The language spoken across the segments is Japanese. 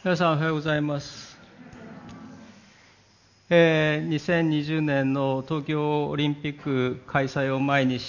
皆さんおはようございます。2020年の東京オリンピック開催を前にして、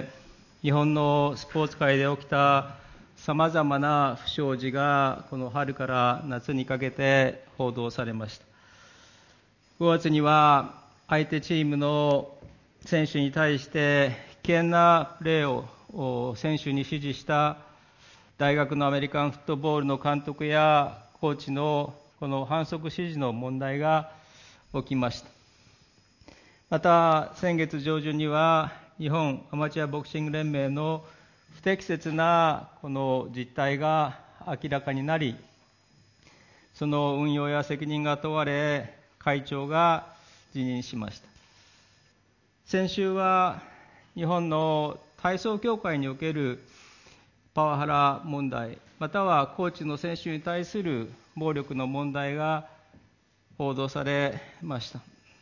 日本のスポーツ界で起きたさまざまな不祥事がこの春から夏にかけて報道されました。5月には相手チームの選手に対して危険なプレーを選手に指示した大学のアメリカンフットボールの監督やコーチのこの反則指示の問題が起きました。また先月上旬には日本アマチュアボクシング連盟の不適切なこの実態が明らかになり、その運用や責任が問われ、会長が辞任しました。先週は日本の体操協会におけるパワハラ問題、またはコーチの選手に対する暴力の問題が報道されました。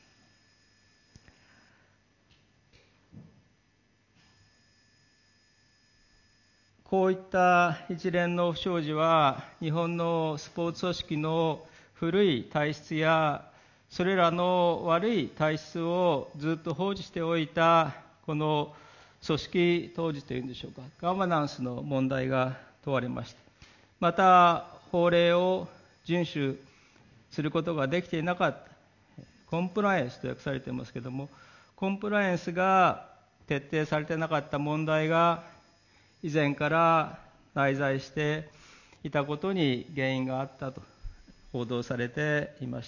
こういった一連の不祥事は、日本のスポーツ組織の古い体質や、それらの悪い体質をずっと放置しておいた、この組織当時というんでしょうか、ガバナンスの問題が問われました。また、法令を遵守することができていなかった、コンプライアンスと訳されていますけれども、コンプライアンスが徹底されていなかった問題が以前から内在していたことに原因があったと報道されていました。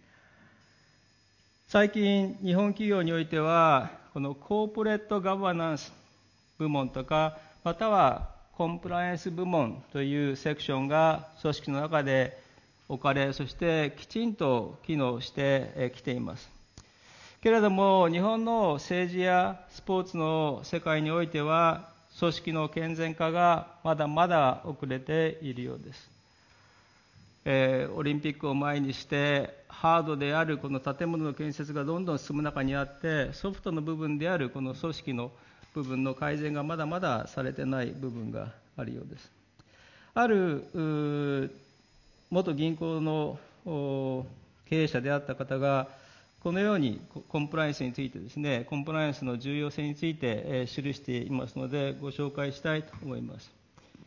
最近、日本企業においては、このコーポレートガバナンス部門とか、またはコンプライアンス部門というセクションが組織の中で置かれ、そしてきちんと機能してきています。けれども、日本の政治やスポーツの世界においては、組織の健全化がまだまだ遅れているようです。オリンピックを前にしてハードであるこの建物の建設がどんどん進む中にあって、ソフトの部分であるこの組織の部分の改善がまだまだされてない部分があるようです。ある元銀行の経営者であった方がこのようにコンプライアンスについてですね、コンプライアンスの重要性について記していますので、ご紹介したいと思います。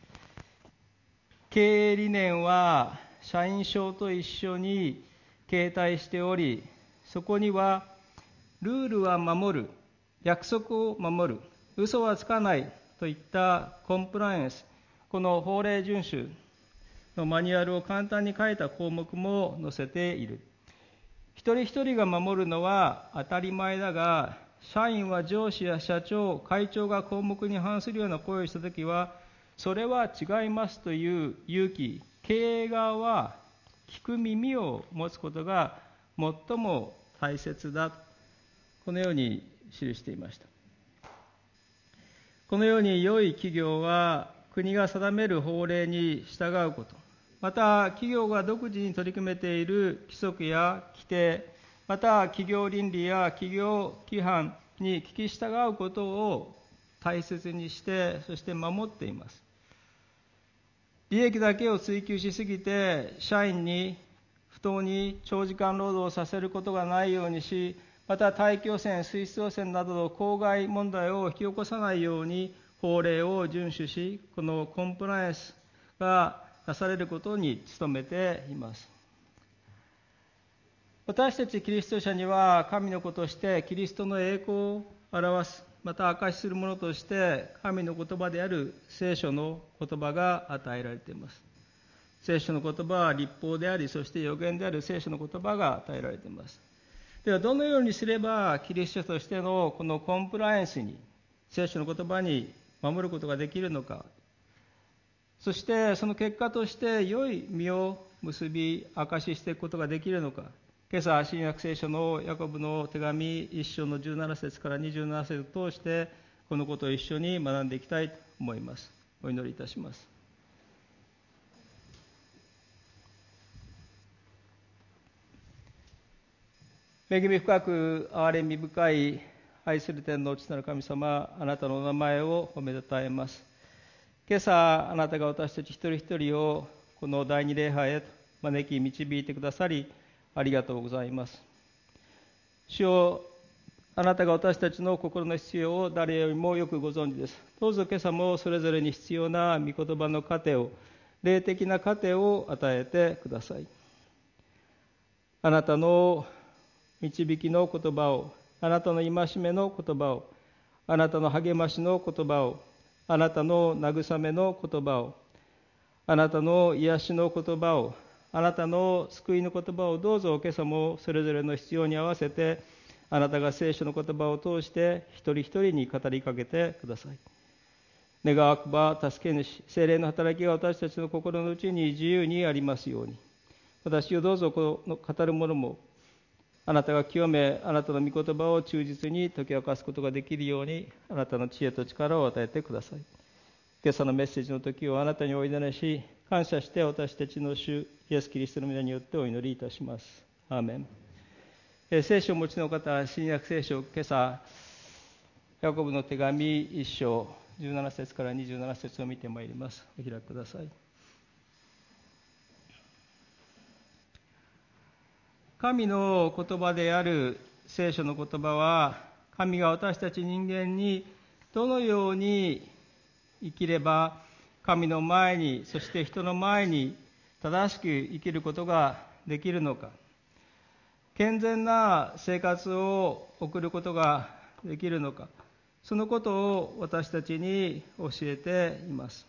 経営理念は社員証と一緒に携帯しており、そこにはルールは守る、約束を守る、嘘はつかないといったコンプライアンス、この法令遵守のマニュアルを簡単に書いた項目も載せている。一人一人が守るのは当たり前だが、社員は上司や社長、会長が項目に反するような行為をしたときは、それは違いますという勇気、経営側は聞く耳を持つことが最も大切だ、このように記していました。このように良い企業は国が定める法令に従うこと、また企業が独自に取り組めている規則や規定、また企業倫理や企業規範に聞き従うことを大切にして、そして守っています。利益だけを追求しすぎて、社員に不当に長時間労働させることがないようにし、また大気汚染、水質汚染などの公害問題を引き起こさないように法令を遵守し、このコンプライアンスがなされることに努めています。私たちキリスト者には、神の子としてキリストの栄光を表す、また証しするものとして神の言葉である聖書の言葉が与えられています。聖書の言葉は律法であり、そして預言である聖書の言葉が与えられています。ではどのようにすればキリスト者としてのこのコンプライアンスに、聖書の言葉に守ることができるのか、そしてその結果として良い実を結び証ししていくことができるのか、今朝新約聖書のヤコブの手紙1章の17節から27節を通してこのことを一緒に学んでいきたいと思います。お祈りいたします。恵み深く憐れみ深い愛する天の父なる神様、あなたのお名前を褒めたたえます。今朝あなたが私たち一人一人をこの第二礼拝へと招き導いてくださりありがとうございます。主よ、あなたが私たちの心の必要を誰よりもよくご存知です。どうぞ今朝もそれぞれに必要な御言葉の糧を、霊的な糧を与えてください。あなたの導きの言葉を、あなたの戒めの言葉を、あなたの励ましの言葉を、あなたの慰めの言葉を、あなたの癒しの言葉を、あなたの救いの言葉をどうぞ今朝もそれぞれの必要に合わせて、あなたが聖書の言葉を通して一人一人に語りかけてください。願わくば助け主、聖霊の働きが私たちの心の内に自由にありますように。私をどうぞこの語る者も、あなたが清め、あなたの御言葉を忠実に解き明かすことができるように、あなたの知恵と力を与えてください。今朝のメッセージの時をあなたにお委ねし、感謝して私たちの主イエス・キリストの皆によってお祈りいたします。アーメン。聖書をお持ちの方、新約聖書、今朝ヤコブの手紙1章17節から27節を見てまいります。お開きください。神の言葉である聖書の言葉は、神が私たち人間にどのように生きれば神の前に、そして人の前に正しく生きることができるのか、健全な生活を送ることができるのか、そのことを私たちに教えています。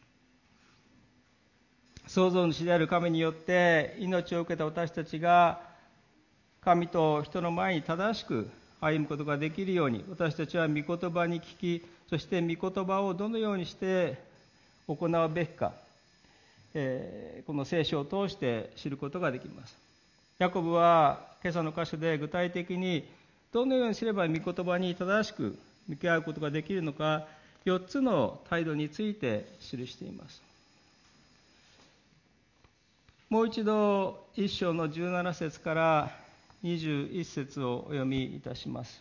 創造主である神によって命を受けた私たちが神と人の前に正しく歩むことができるように、私たちは御言葉に聞き、そして御言葉をどのようにして行うべきか、この聖書を通して知ることができます。ヤコブは今朝の箇所で具体的にどのようにすれば御言葉に正しく向き合うことができるのか、4つの態度について記しています。もう一度1章の17節から21節をお読みいたします。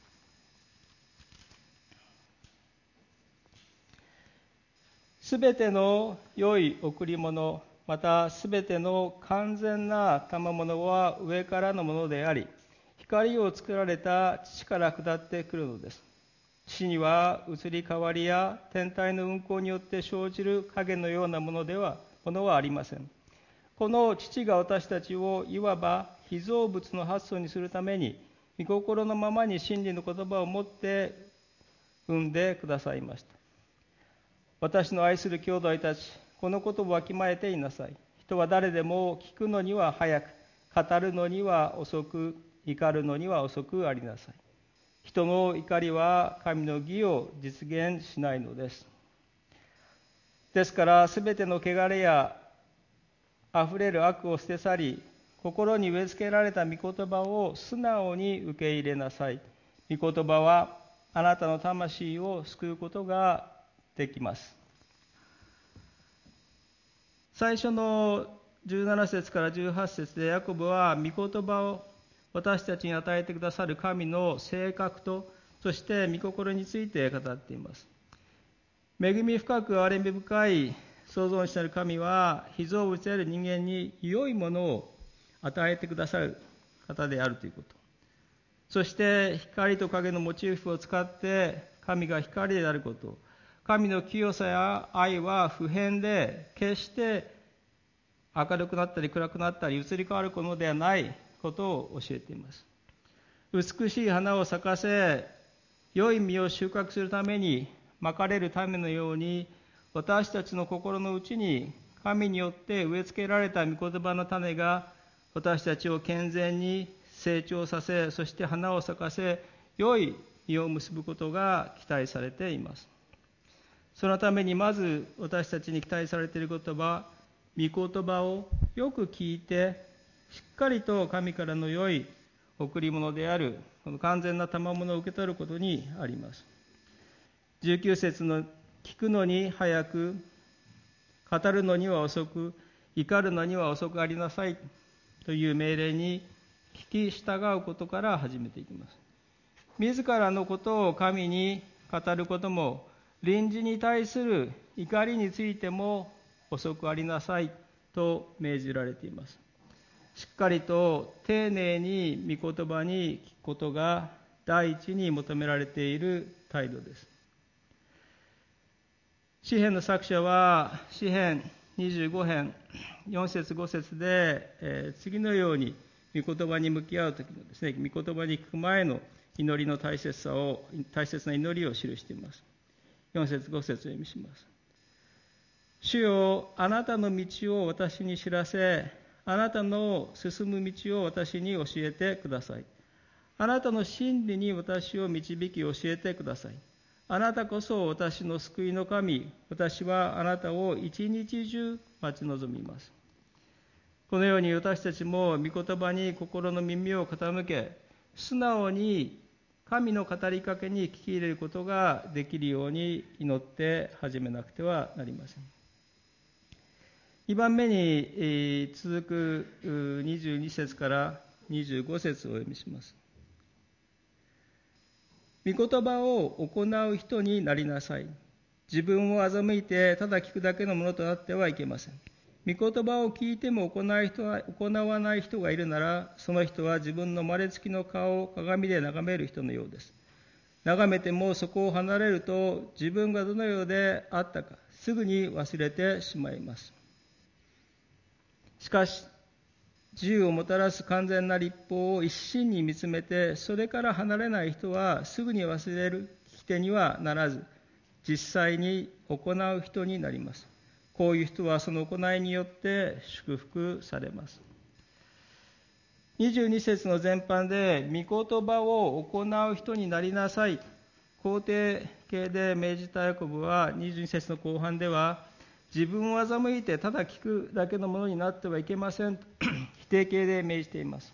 すべての良い贈り物、またすべての完全な賜物は上からのものであり、光を作られた父から下ってくるのです。父には移り変わりや天体の運行によって生じる影のようなものはありません。この父が私たちをいわば被造物の発想にするために、御心のままに真理の言葉を持って生んでくださいました。私の愛する兄弟たち、このことをわきまえていなさい。人は誰でも聞くのには早く、語るのには遅く、怒るのには遅くありなさい。人の怒りは神の義を実現しないのです。ですから、すべての汚れやあふれる悪を捨て去り、心に植え付けられた御言葉を素直に受け入れなさい。御言葉はあなたの魂を救うことができます。最初の17節から18節でヤコブは御言葉を私たちに与えてくださる神の性格と、そして御心について語っています。恵み深く憐れみ深い創造主なる神は、被造物である人間に良いものを与えてくださる方であるということ。そして光と影のモチーフを使って神が光であること。神の清さや愛は不変で、決して明るくなったり暗くなったり移り変わるものではないことを教えています。美しい花を咲かせ、良い実を収穫するためにまかれる種のように、私たちの心の内に神によって植え付けられた御言葉の種が私たちを健全に成長させ、そして花を咲かせ、良い実を結ぶことが期待されています。そのためにまず私たちに期待されていることは、御言葉をよく聞いて、しっかりと神からの良い贈り物であるこの完全な賜物を受け取ることにあります。19節の聞くのに早く、語るのには遅く、怒るのには遅くありなさいという命令に聞き従うことから始めていきます。自らのことを神に語ることも、隣人に対する怒りについても遅くありなさいと命じられています。しっかりと丁寧に御言葉に聞くことが第一に求められている態度です。詩編の作者は詩編25編4節5節で、次のように御言葉に向き合うときのですね、御言葉に聞く前の祈りの大切な祈りを記しています。4節5節を読みします。主よ、あなたの道を私に知らせ、あなたの進む道を私に教えてください。あなたの真理に私を導き教えてください。あなたこそ私の救いの神。私はあなたを一日中待ち望みます。このように私たちも御言葉に心の耳を傾け、素直に神の語りかけに聞き入れることができるように祈って始めなくてはなりません。2番目に続く22節から25節をお読みします。御言葉を行う人になりなさい。自分を欺いてただ聞くだけのものとなってはいけません。御言葉を聞いても行わない人がいるなら、その人は自分の生まれつきの顔を鏡で眺める人のようです。眺めてもそこを離れると、自分がどのようであったかすぐに忘れてしまいます。しかし、自由をもたらす完全な律法を一心に見つめて、それから離れない人はすぐに忘れる聞き手にはならず、実際に行う人になります。こういう人はその行いによって祝福されます。22節の前半で、御言葉を行う人になりなさい、肯定形で命じたヤコブは、22節の後半では、自分を欺いてただ聞くだけのものになってはいけませんと否定形で命じています。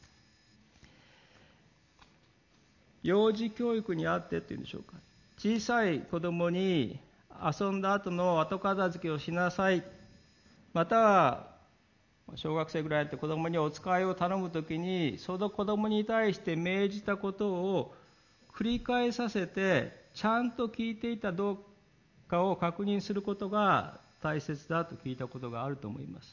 幼児教育にあってというんでしょうか。小さい子供に遊んだ後の後片付けをしなさい。または小学生ぐらいで子供にお使いを頼むときに、その子供に対して命じたことを繰り返させて、ちゃんと聞いていたどうかを確認することが大切だと聞いたことがあると思います。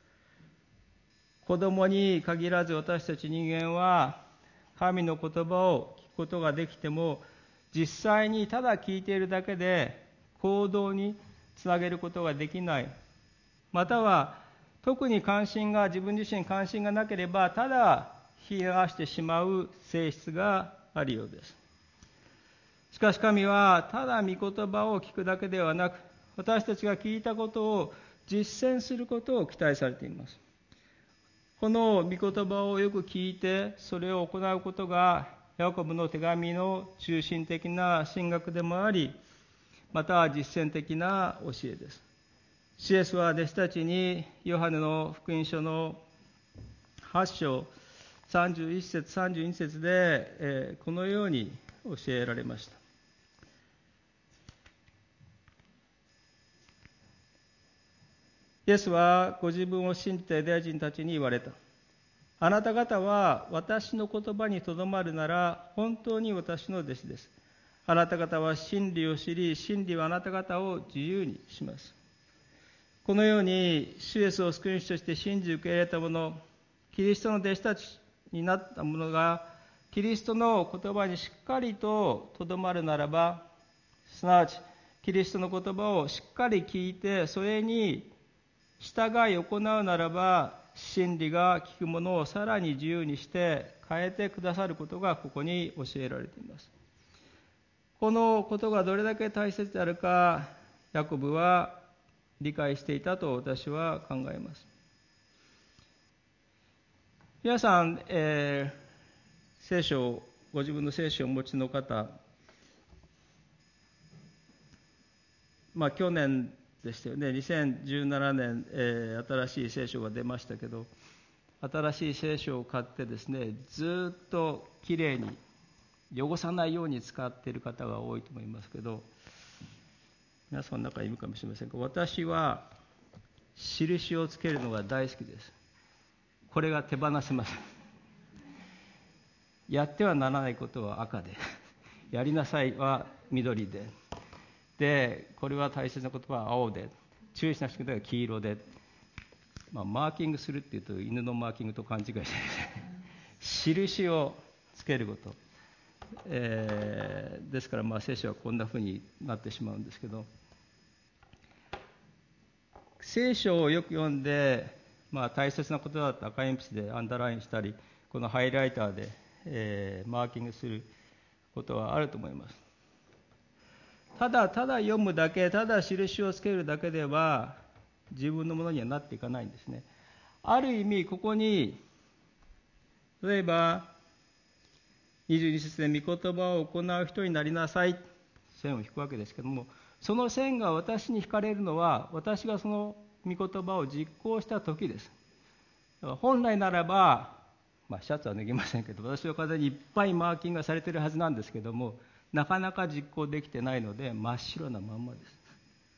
子供に限らず私たち人間は神の言葉を聞くことができても、実際にただ聞いているだけで行動につなげることができない。または特に自分自身関心がなければただ聞き流してしまう性質があるようです。しかし神はただ御言葉を聞くだけではなく、私たちが聞いたことを実践することを期待されています。この御言葉をよく聞いてそれを行うことがヤコブの手紙の中心的な神学でもあり、または実践的な教えです。イエスは弟子たちにヨハネの福音書の8章31節32節で、このように教えられました。イエスはご自分を信じたユダヤ人たちに言われた。あなた方は私の言葉にとどまるなら本当に私の弟子です。あなた方は真理を知り、真理はあなた方を自由にします。このように主イエスを救い主として信じ受け入れた者、キリストの弟子たちになった者がキリストの言葉にしっかりととどまるならば、すなわちキリストの言葉をしっかり聞いてそれに従い行うならば、真理が聞くものをさらに自由にして変えてくださることがここに教えられています。このことがどれだけ大切であるか、ヤコブは理解していたと私は考えます。皆さん、ご自分の聖書をお持ちの方、去年でしたよね、2017年、新しい聖書が出ましたけど、新しい聖書を買ってですね、ずっときれいに汚さないように使っている方が多いと思いますけど、皆さんの中にいるかもしれませんが、私は印をつけるのが大好きです。これが手放せません。やってはならないことは赤で、やりなさいは緑で、これは大切なことは青で、注意しなくては黄色で、 マーキングするっていうと犬のマーキングと勘違いして印をつけること、ですから聖書はこんなふうになってしまうんですけど、聖書をよく読んで、大切なことだった赤鉛筆でアンダーラインしたり、このハイライターで、マーキングすることはあると思います。ただ読むだけ、ただ印をつけるだけでは自分のものにはなっていかないんですね。ある意味ここに、例えば22節で御言葉を行う人になりなさい、線を引くわけですけども、その線が私に引かれるのは、私がその御言葉を実行した時です。だから本来ならば、シャツは脱ぎませんけど、私は風にいっぱいマーキングがされているはずなんですけども、なかなか実行できてないので真っ白なまんまです。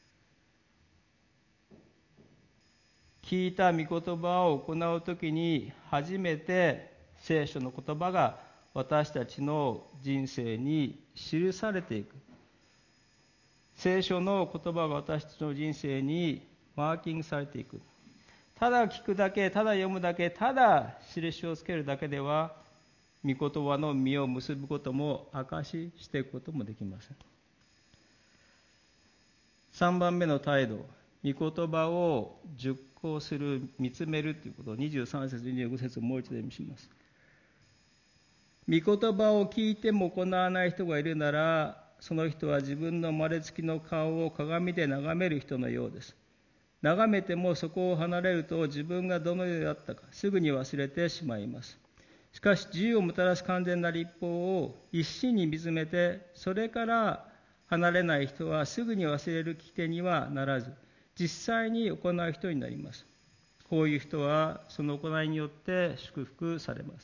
聞いた御言葉を行うときに初めて聖書の言葉が私たちの人生に記されていく。聖書の言葉が私たちの人生にマーキングされていく。ただ聞くだけ、ただ読むだけ、ただ印をつけるだけでは御言葉の実を結ぶことも証ししていくこともできません。3番目の態度、御言葉を熟考する、見つめるということを23節25節をもう一度読みします。御言葉を聞いても行わない人がいるなら、その人は自分の生まれつきの顔を鏡で眺める人のようです。眺めてもそこを離れると自分がどのようであったかすぐに忘れてしまいます。しかし自由をもたらす完全な律法を一心に見つめて、それから離れない人はすぐに忘れる聞き手にはならず、実際に行う人になります。こういう人はその行いによって祝福されます。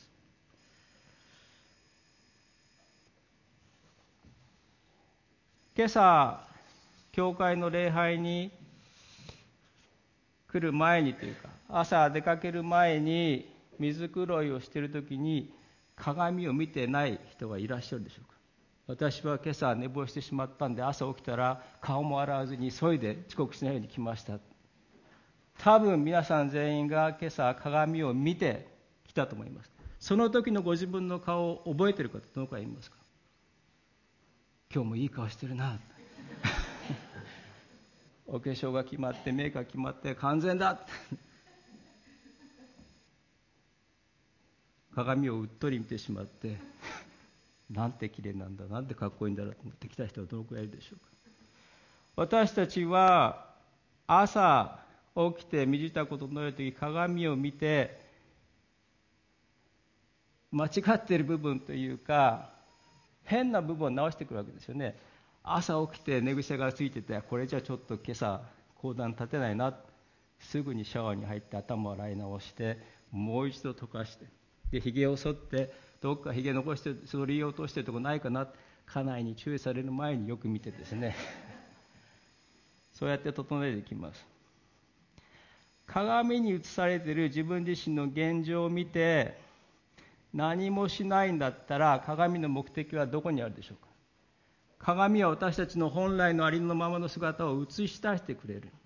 今朝教会の礼拝に来る前にというか、朝出かける前に水黒いをしているときに鏡を見てない人がいらっしゃるでしょうか。私は今朝寝坊してしまったんで、朝起きたら顔も洗わずに急いで遅刻しないように来ました。多分皆さん全員が今朝鏡を見てきたと思います。その時のご自分の顔を覚えている方どのくらいいますか。今日もいい顔してるなお化粧が決まってメイクが決まって完全だ鏡をうっとり見てしまってなんて綺麗なんだ、なんてかっこいいんだろうと思ってきた人はどのくらいいるでしょうか。私たちは朝起きて身支度を整えるとき、鏡を見て間違っている部分というか変な部分を直してくるわけですよね。朝起きて寝癖がついてて、これじゃちょっと今朝講談立てないな、すぐにシャワーに入って頭を洗い直してもう一度溶かして、で髭を剃ってどっか髭残してそり落としてるとこないかな、家内に注意される前によく見てですねそうやって整えていきます。鏡に映されている自分自身の現状を見て何もしないんだったら、鏡の目的はどこにあるでしょうか。鏡は私たちの本来のありのままの姿を映し出してくれる。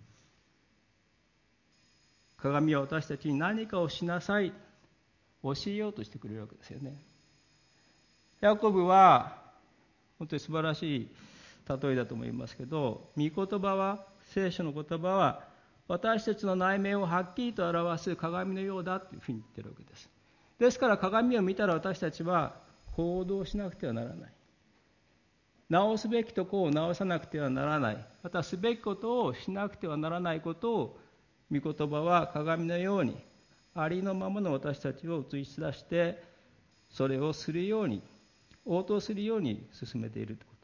鏡は私たちに何かをしなさい、教えようとしてくれるわけですよね。ヤコブは本当に素晴らしい例えだと思いますけど、御言葉は、聖書の言葉は私たちの内面をはっきりと表す鏡のようだというふうに言っているわけです。ですから鏡を見たら私たちは行動しなくてはならない。直すべきところを直さなくてはならない。またすべきことをしなくてはならないことを、御言葉は鏡のようにありのままの私たちを映し出して、それをするように、応答するように進めているということ。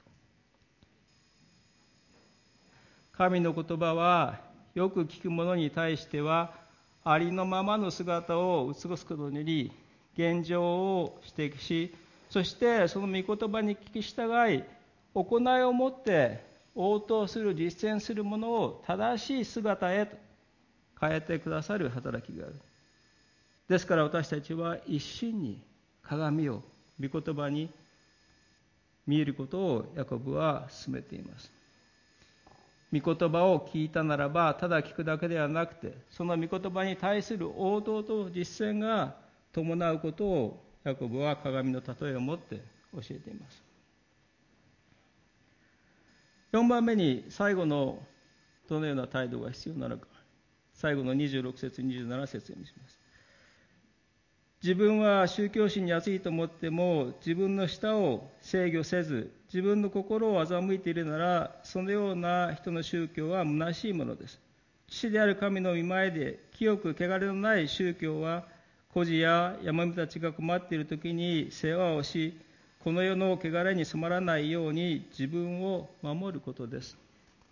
神の言葉はよく聞く者に対してはありのままの姿を映すことにより現状を指摘し、そしてその御言葉に聞き従い、行いをもって応答する、実践するものを正しい姿へと変えてくださる働きがある。ですから私たちは一心に鏡を御言葉に見えることをヤコブは進めています。 御言葉を聞いたならば、ただ聞くだけではなくて、その御言葉に対する応答と実践が伴うことを、ヤコブは鏡の例えをもって教えています。4番目に、最後のどのような態度が必要なのか、最後の26節27節を見せます。自分は宗教心に熱いと思っても、自分の舌を制御せず、自分の心を欺いているなら、そのような人の宗教は虚しいものです。父である神の御前で清く汚れのない宗教は、孤児や山人たちが困っているときに世話をし、この世の汚れに染まらないように自分を守ることです。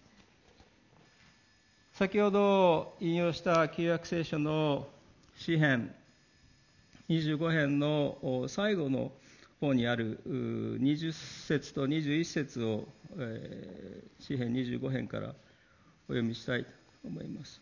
先ほど引用した旧約聖書の詩編25編の最後の方にある20節と21節を詩編25編からお読みしたいと思います。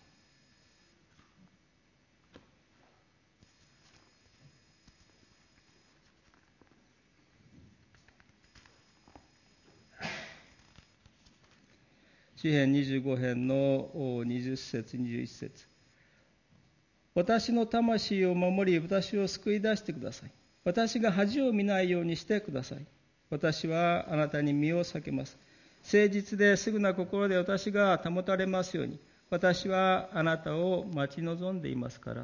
詩編25編の20節21節。私の魂を守り、私を救い出してください。私が恥を見ないようにしてください。私はあなたに身を避けます。誠実ですぐな心で私が保たれますように。私はあなたを待ち望んでいますから。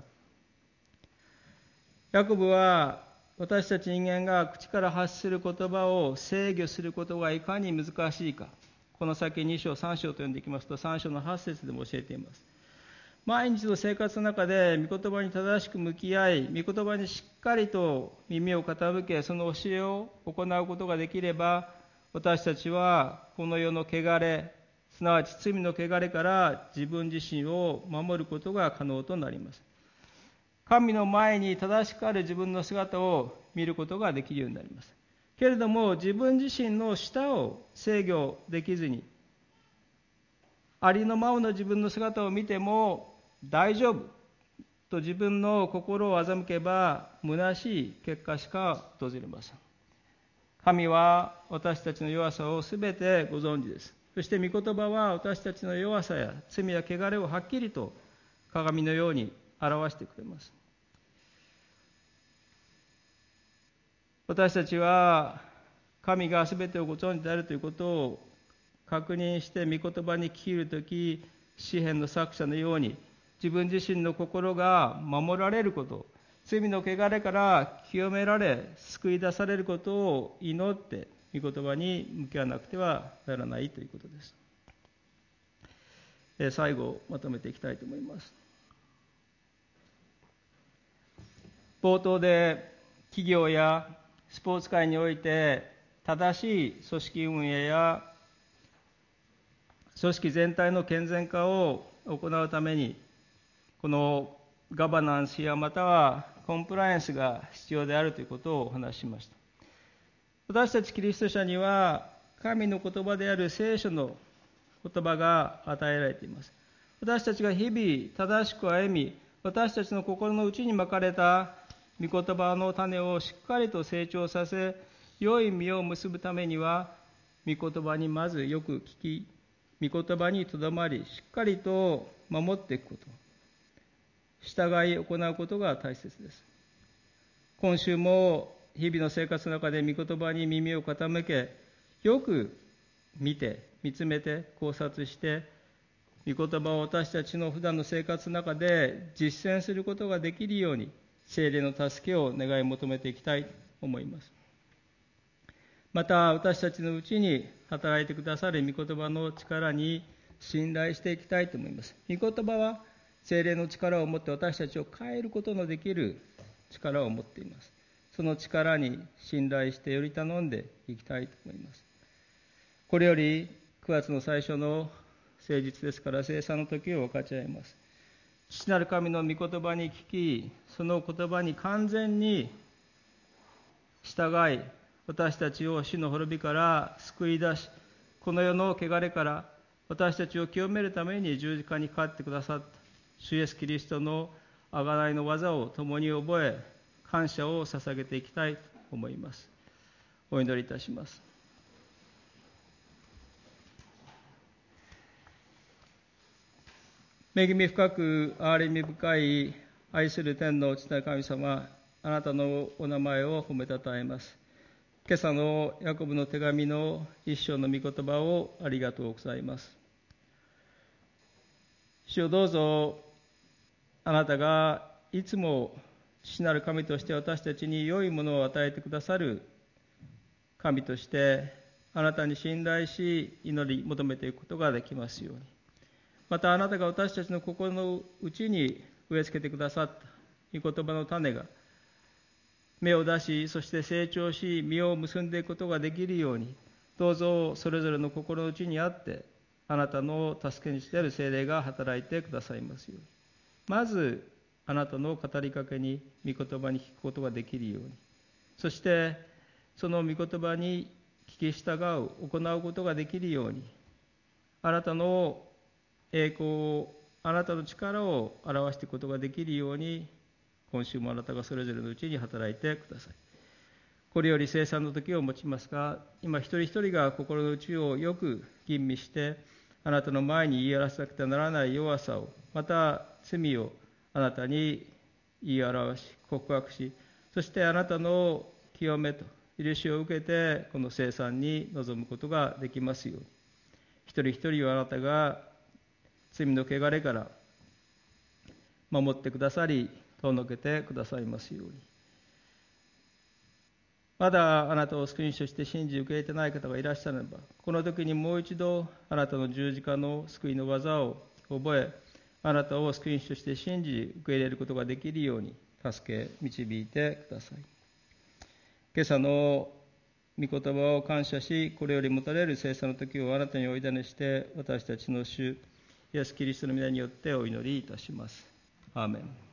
ヤコブは私たち人間が口から発する言葉を制御することがいかに難しいか。この先2章3章と読んでいきますと、3章の8節でも教えています。毎日の生活の中で御言葉に正しく向き合い、御言葉にしっかりと耳を傾け、その教えを行うことができれば、私たちはこの世の汚れ、すなわち罪の汚れから自分自身を守ることが可能となります。神の前に正しくある自分の姿を見ることができるようになります。けれども自分自身の舌を制御できずに、ありのままの自分の姿を見ても大丈夫と自分の心を欺けば、虚しい結果しか訪れません。神は私たちの弱さをすべてご存知です。そして御言葉は私たちの弱さや罪や汚れをはっきりと鏡のように表してくれます。私たちは神がすべてをご存知であるということを確認して御言葉に聞き入るとき、詩編の作者のように自分自身の心が守られること、罪の汚れから清められ救い出されることを祈って御言葉に向き合わなくてはならないということです。最後まとめていきたいと思います。冒頭で企業やスポーツ界において正しい組織運営や組織全体の健全化を行うために、このガバナンスやまたはコンプライアンスが必要であるということをお話ししました。私たちキリスト者には神の言葉である聖書の言葉が与えられています。私たちが日々正しく歩み、私たちの心の内にまかれた御言葉の種をしっかりと成長させ、良い実を結ぶためには、御言葉にまずよく聞き、御言葉にとどまり、しっかりと守っていくこと、従い行うことが大切です。今週も日々の生活の中で御言葉に耳を傾け、よく見て、見つめて、考察して、御言葉を私たちの普段の生活の中で実践することができるように、聖霊の助けを願い求めていきたいと思います。また私たちのうちに働いてくださる御言葉の力に信頼していきたいと思います。御言葉は聖霊の力を持って私たちを変えることのできる力を持っています。その力に信頼してより頼んでいきたいと思います。これより9月の最初の誠実ですから聖餐の時を分かち合います。父なる神の御言葉に聞き、その言葉に完全に従い、私たちを死の滅びから救い出し、この世の汚れから私たちを清めるために十字架にかかってくださった主イエスキリストの贖いの技を共に覚え、感謝を捧げていきたいと思います。お祈りいたします。 恵み深く憐れみ深い愛する天の父なる神様、あなたのお名前を褒めたたえます。今朝のヤコブの手紙の一章の御言葉をありがとうございます。主よ、どうぞあなたがいつも父なる神として私たちに良いものを与えてくださる神として、あなたに信頼し祈り求めていくことができますように。またあなたが私たちの心の内に植え付けてくださった御言葉の種が芽を出し、そして成長し実を結んでいくことができるように、どうぞそれぞれの心の内にあってあなたの助け主である聖霊が働いてくださいますように。まずあなたの語りかけに御言葉に聞くことができるように、そしてその御言葉に聞き従う行うことができるように、あなたの栄光を、あなたの力を表していくことができるように、今週もあなたがそれぞれのうちに働いてください。これより生産の時を持ちますが、今一人一人が心の内をよく吟味してあなたの前に言い表さなくてはならない弱さを、また罪をあなたに言い表し告白し、そしてあなたの清めと許しを受けてこの生産に臨むことができますように、一人一人をあなたが罪の汚れから守ってくださり遠のけてくださいますように。まだあなたを救い主として信じ受け入れてない方がいらっしゃれば、この時にもう一度あなたの十字架の救いの技を覚え、あなたを救い主として信じ受け入れることができるように助け導いてください。今朝の御言葉を感謝し、これよりもたれる生産の時をあなたにお委ねして、私たちの主イエスキリストの皆によってお祈りいたします。アーメン。